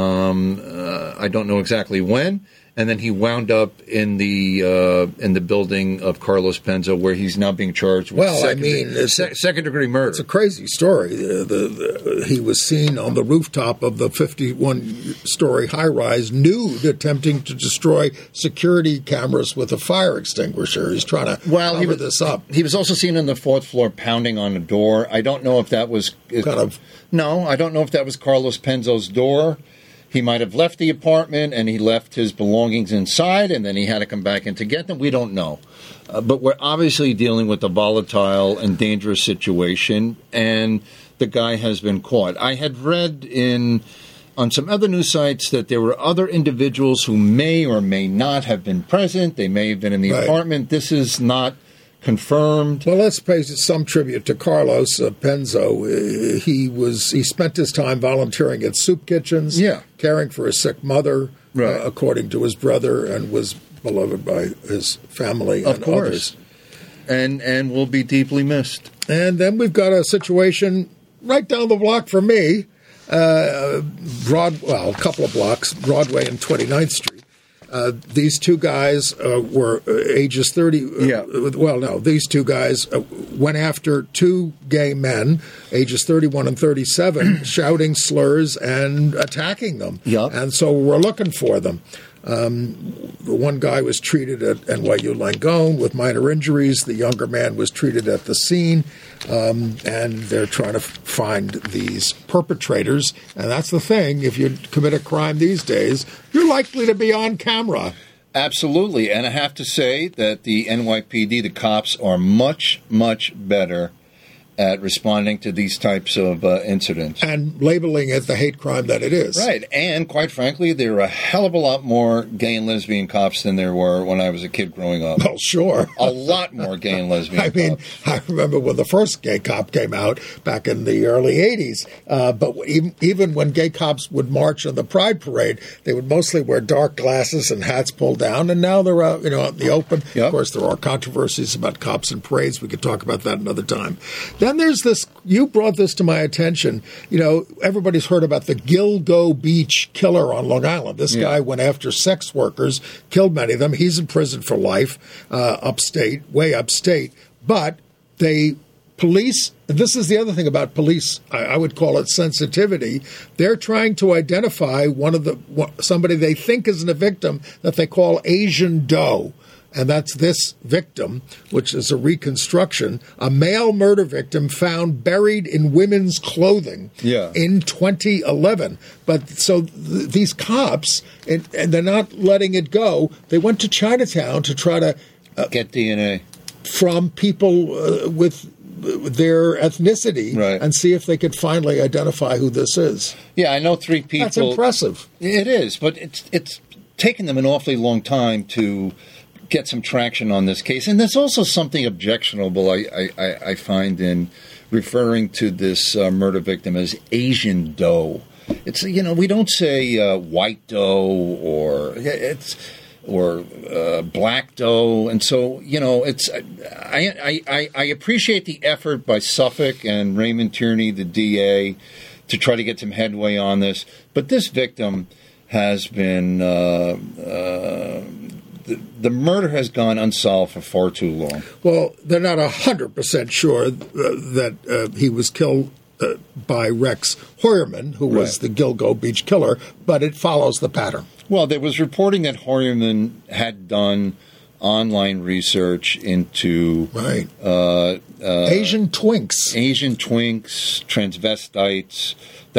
I don't know exactly when. And then he wound up in the building of Carlos Penzo, where he's now being charged with second-degree murder. It's a crazy story. He was seen on the rooftop of the 51-story high-rise, nude, attempting to destroy security cameras with a fire extinguisher. He's trying to cover this up. He was also seen on the 4th floor pounding on a door. I don't know if that was... No, I don't know if that was Carlos Penzo's door. He might have left the apartment and he left his belongings inside and then he had to come back in to get them. We don't know. But we're obviously dealing with a volatile and dangerous situation, and the guy has been caught. I had read on some other news sites that there were other individuals who may or may not have been present. They may have been in the apartment. This is not confirmed. Well, let's pay some tribute to Carlos Penzo. He spent his time volunteering at soup kitchens, caring for his sick mother, according to his brother, and was beloved by his family and others. And will be deeply missed. And then we've got a situation right down the block from me, a couple of blocks, Broadway and 29th Street. These 2 guys were ages 30. These 2 guys went after 2 gay men, ages 31 and 37, shouting slurs and attacking them. Yep. And so we're looking for them. The one guy was treated at NYU Langone with minor injuries. The younger man was treated at the scene, and they're trying to find these perpetrators. And that's the thing. If you commit a crime these days, you're likely to be on camera. Absolutely. And I have to say that the NYPD, the cops, are much, much better at responding to these types of incidents. And labeling it the hate crime that it is. Right. And quite frankly, there are a hell of a lot more gay and lesbian cops than there were when I was a kid growing up. Well, sure. A lot more gay and lesbian cops. I remember when the first gay cop came out back in the early 80s. But even when gay cops would march on the Pride Parade, they would mostly wear dark glasses and hats pulled down. And now they're out, out in the open. Yep. Of course, there are controversies about cops and parades. We could talk about that another time. Then there's this, you brought this to my attention, everybody's heard about the Gilgo Beach killer on Long Island. This guy went after sex workers, killed many of them. He's in prison for life, way upstate. But police, and this is the other thing about police, I would call it sensitivity. They're trying to identify somebody they think is a victim that they call Asian Doe. And that's this victim, which is a reconstruction, a male murder victim found buried in women's clothing in 2011. But so these cops, and they're not letting it go, they went to Chinatown to try to get DNA from people with their ethnicity and see if they could finally identify who this is. Yeah, I know 3 people. That's impressive. It is, but it's taken them an awfully long time to get some traction on this case. And there's also something objectionable I find in referring to this murder victim as Asian Doe. It's, we don't say white doe or black doe. And so, it's I appreciate the effort by Suffolk and Raymond Tierney, the DA, to try to get some headway on this. But this victim has been the murder has gone unsolved for far too long. Well, they're not 100% sure that he was killed by Rex Hoyerman, who was the Gilgo Beach killer, but it follows the pattern. Well, there was reporting that Hoyerman had done online research into Asian twinks, transvestites.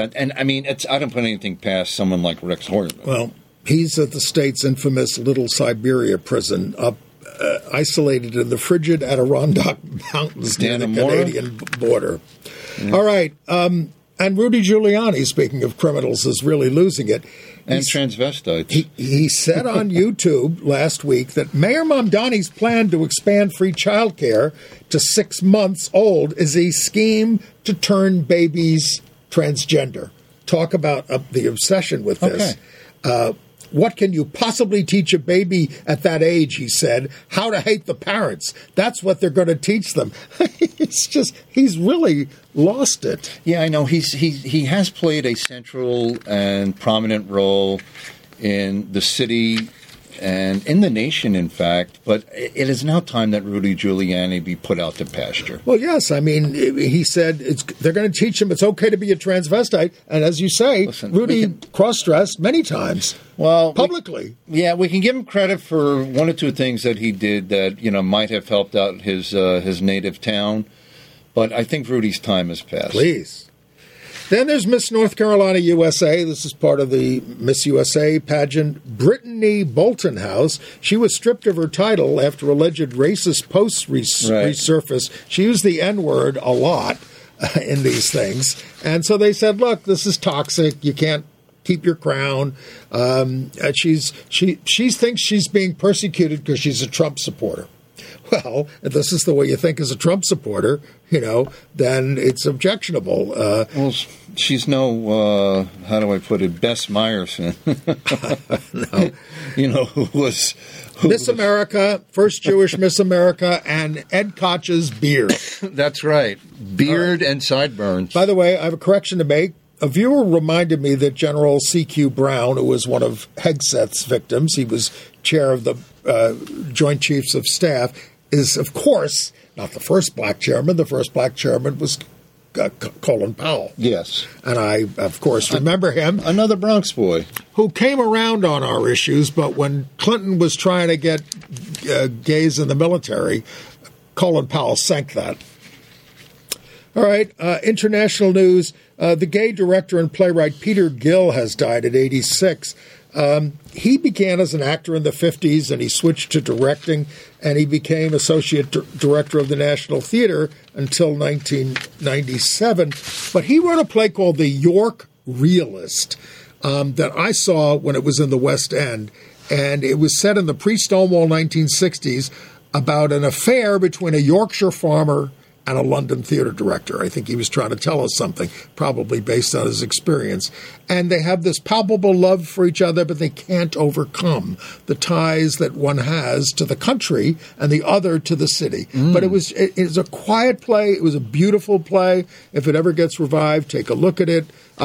I don't put anything past someone like Rex Hoyerman. Well, he's at the state's infamous Little Siberia prison, isolated in the frigid Adirondack Mountains near the Canadian border. Yeah. All right. And Rudy Giuliani, speaking of criminals, is really losing it. And transvestites. He said on YouTube last week that Mayor Mamdani's plan to expand free childcare to 6 months old is a scheme to turn babies transgender. Talk about the obsession with this. Okay. What can you possibly teach a baby at that age, he said? How to hate the parents. That's what they're going to teach them. It's just, he's really lost it. Yeah, I know. He has played a central and prominent role in the city and in the nation, in fact. But it is now time that Rudy Giuliani be put out to pasture. Well, yes. I mean, he said they're going to teach him it's okay to be a transvestite. And as you say, Rudy cross-dressed many times. Well, publicly. We can give him credit for one or two things that he did that, might have helped out his native town. But I think Rudy's time has passed. Please. Then there's Miss North Carolina USA. This is part of the Miss USA pageant. Brittany Boltonhouse. She was stripped of her title after alleged racist posts resurfaced. She used the N-word a lot in these things. And so they said, look, this is toxic. You can't keep your crown. She thinks she's being persecuted because she's a Trump supporter. Well, if this is the way you think as a Trump supporter, then it's objectionable. Well, she's no, how do I put it, Bess Meyerson. No. Who was Miss America, first Jewish Miss America, and Ed Koch's beard. That's right. Beard and sideburns. By the way, I have a correction to make. A viewer reminded me that General C.Q. Brown, who was one of Hegseth's victims, he was chair of the Joint Chiefs of Staff, is, of course, not the first black chairman. The first black chairman was Colin Powell. Yes. And I, of course, remember him. Another Bronx boy. Who came around on our issues, but when Clinton was trying to get gays in the military, Colin Powell sank that. All right, international news. The gay director and playwright Peter Gill has died at 86. He began as an actor in the 50s, and he switched to directing, and he became associate director of the National Theater until 1997. But he wrote a play called The York Realist that I saw when it was in the West End, and it was set in the pre-Stonewall 1960s about an affair between a Yorkshire farmer and a London theater director. I think he was trying to tell us something, probably based on his experience. And they have this palpable love for each other, but they can't overcome the ties that one has to the country and the other to the city. But it was a quiet play. It was a beautiful play. If it ever gets revived, take a look at it.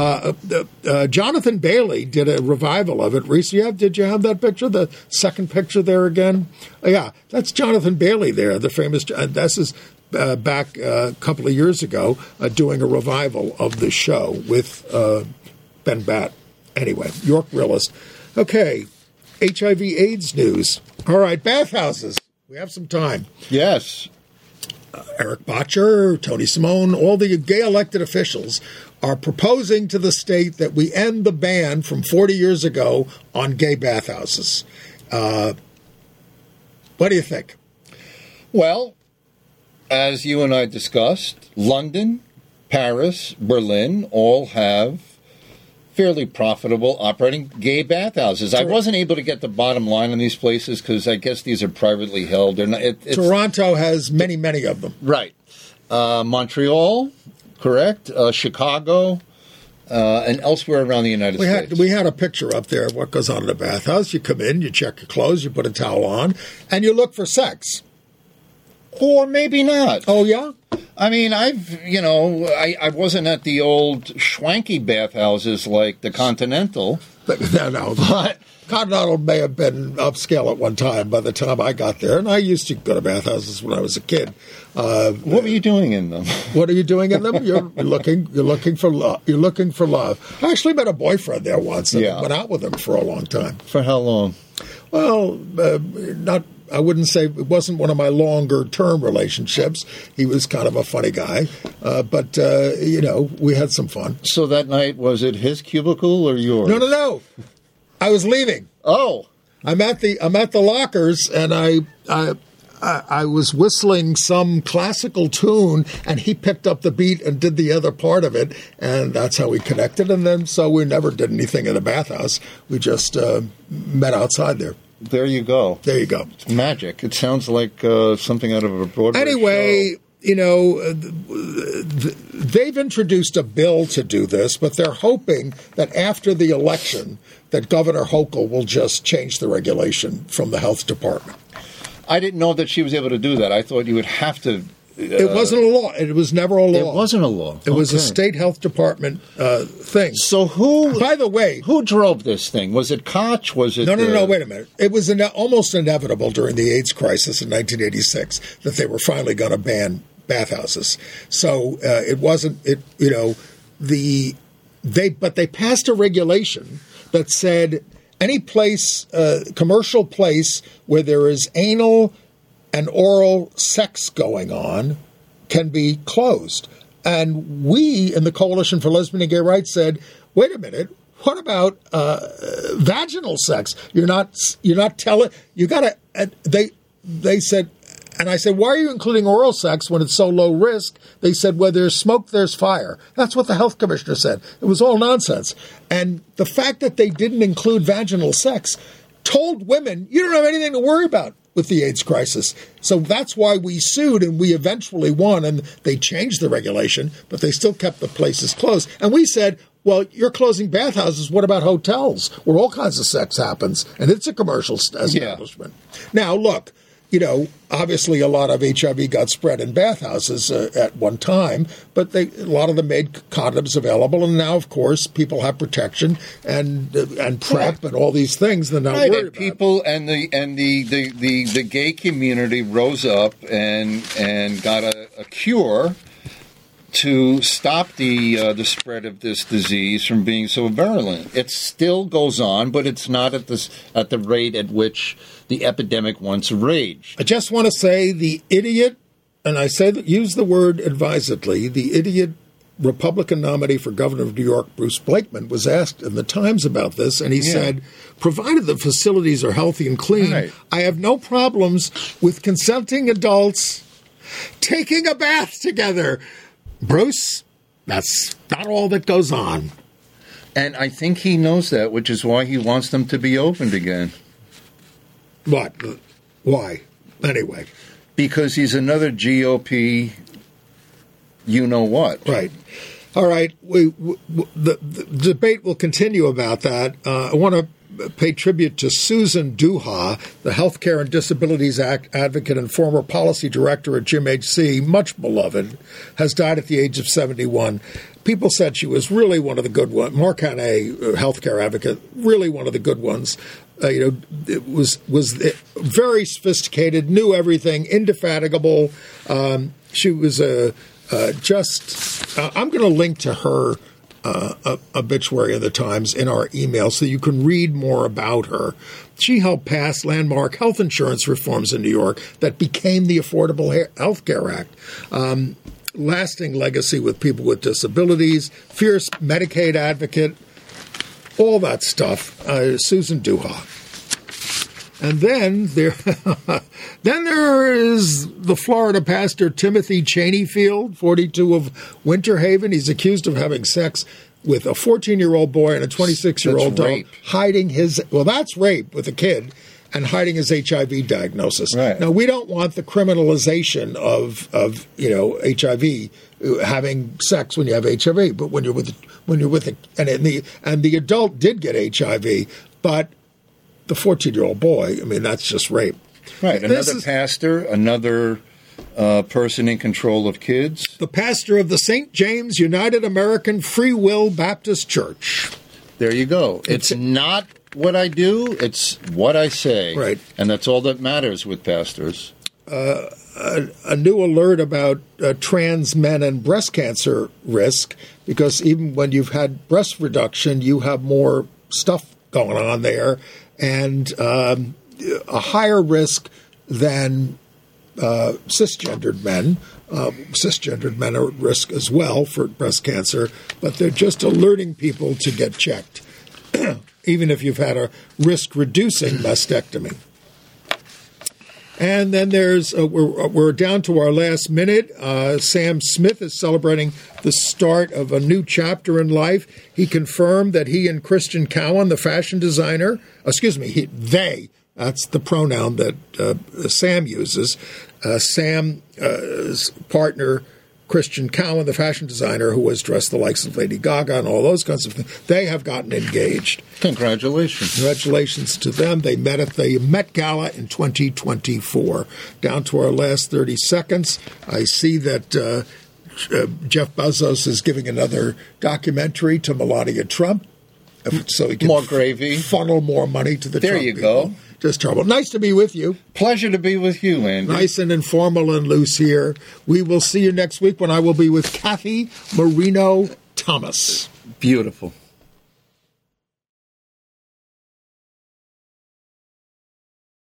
Jonathan Bailey did a revival of it recently. Did you have that picture? The second picture there again? Yeah, that's Jonathan Bailey there, the famous. This is back a couple of years ago, doing a revival of the show with Ben Batt. Anyway, York Realist. Okay, HIV/AIDS news. All right, bathhouses. We have some time. Yes. Eric Botcher, Tony Simone, all the gay elected officials are proposing to the state that we end the ban from 40 years ago on gay bathhouses. What do you think? Well, as you and I discussed, London, Paris, Berlin all have fairly profitable operating gay bathhouses. I wasn't able to get the bottom line on these places because I guess these are privately held. They're not, Toronto has many, many of them. Right. Montreal, correct. Chicago, and elsewhere around the United States. We had a picture up there of what goes on in a bathhouse. You come in, you check your clothes, you put a towel on, and you look for sex. Or maybe not. Oh, yeah? I mean, I wasn't at the old schwanky bathhouses like the Continental. No. But Continental may have been upscale at one time by the time I got there, and I used to go to bathhouses when I was a kid. What were you doing in them? What are you doing in them? You're looking for love. You're looking for love. I actually met a boyfriend there once and went out with him for a long time. For how long? Well, I wouldn't say it wasn't one of my longer-term relationships. He was kind of a funny guy, but we had some fun. So that night, was it his cubicle or yours? No. I was leaving. Oh, I'm at the lockers, and I was whistling some classical tune, and he picked up the beat and did the other part of it, and that's how we connected. And then so we never did anything in the bathhouse. We just met outside there. There you go. There you go. It's magic. It sounds like something out of a Broadway Anyway, show. They've introduced a bill to do this, but they're hoping that after the election that Governor Hochul will just change the regulation from the health department. I didn't know that she was able to do that. I thought you would have to... it wasn't a law. It was never a law. It wasn't a law. It was a state health department thing. So who... By the way... Who drove this thing? Was it Koch? Was it... No, wait a minute. It was almost inevitable during the AIDS crisis in 1986 that they were finally going to ban bathhouses. So it wasn't... But they passed a regulation that said any place, commercial place where there is anal and oral sex going on can be closed. And we in the Coalition for Lesbian and Gay Rights said, wait a minute, what about vaginal sex? You're not telling, you got to, they said, and I said, why are you including oral sex when it's so low risk? They said, where there's smoke, there's fire. That's what the health commissioner said. It was all nonsense. And the fact that they didn't include vaginal sex told women, you don't have anything to worry about with the AIDS crisis. So that's why we sued, and we eventually won, and they changed the regulation, but they still kept the places closed. And we said, well, you're closing bathhouses. What about hotels where all kinds of sex happens? And it's a commercial establishment. Yeah. Now, look, obviously a lot of HIV got spread in bathhouses at one time, but a lot of them made condoms available, and now, of course, people have protection and PrEP and all these things. They're not worried about. People and the gay community rose up and got a cure to stop the spread of this disease from being so virulent. It still goes on, but it's not at the rate at which the epidemic once raged. I just want to say the idiot, and I say that use the word advisedly, the idiot Republican nominee for governor of New York, Bruce Blakeman, was asked in the Times about this, and he said, provided the facilities are healthy and clean, Right. I have no problems with consenting adults taking a bath together. Bruce, that's not all that goes on. And I think he knows that, which is why he wants them to be opened again. What? Why? Anyway. Because he's another GOP you-know-what. Right. All right. The debate will continue about that. I want to pay tribute to Susan Duha, the Healthcare and Disabilities Act advocate and former policy director at GMHC, much beloved, has died at the age of 71. People said she was really one of the good ones. Mark Haney, healthcare advocate, really one of the good ones. It was very sophisticated, knew everything, indefatigable. She was I'm going to link to her obituary of the Times in our email so you can read more about her. She helped pass landmark health insurance reforms in New York that became the Affordable Health Care Act. Lasting legacy with people with disabilities, fierce Medicaid advocate, all that stuff. Susan Duha. And then there is the Florida pastor Timothy Cheneyfield, 42, of Winter Haven. He's accused of having sex with a 14-year-old boy and a 26-year-old dog, rape. hiding his. Well, that's rape with a kid and hiding his HIV diagnosis. Right. Now, we don't want the criminalization of HIV, having sex when you have HIV, but when you're with the adult did get HIV, but the 14-year-old boy, I mean, that's just rape. Right. Another pastor, another person in control of kids. The pastor of the St. James United American Free Will Baptist Church. There you go. It's not what I do, it's what I say. Right. And that's all that matters with pastors. A new alert about trans men and breast cancer risk, because even when you've had breast reduction, you have more stuff going on there, and a higher risk than cisgendered men. Cisgendered men are at risk as well for breast cancer, but they're just alerting people to get checked, even if you've had a risk-reducing mastectomy. And then there's we're down to our last minute. Sam Smith is celebrating the start of a new chapter in life. He confirmed that he and Christian Cowan, the fashion designer, they, that's the pronoun that Sam uses, Sam's partner, Christian Cowan, the fashion designer who was dressed the likes of Lady Gaga and all those kinds of things, they have gotten engaged. Congratulations. Congratulations to them. They met at the Met Gala in 2024. Down to our last 30 seconds, I see that Jeff Bezos is giving another documentary to Melania Trump so he can more gravy, funnel more money to the there Trump you people. go. Just trouble. Nice to be with you. Pleasure to be with you, Andy. Nice and informal and loose here. We will see you next week when I will be with Kathy Marino Thomas. Beautiful.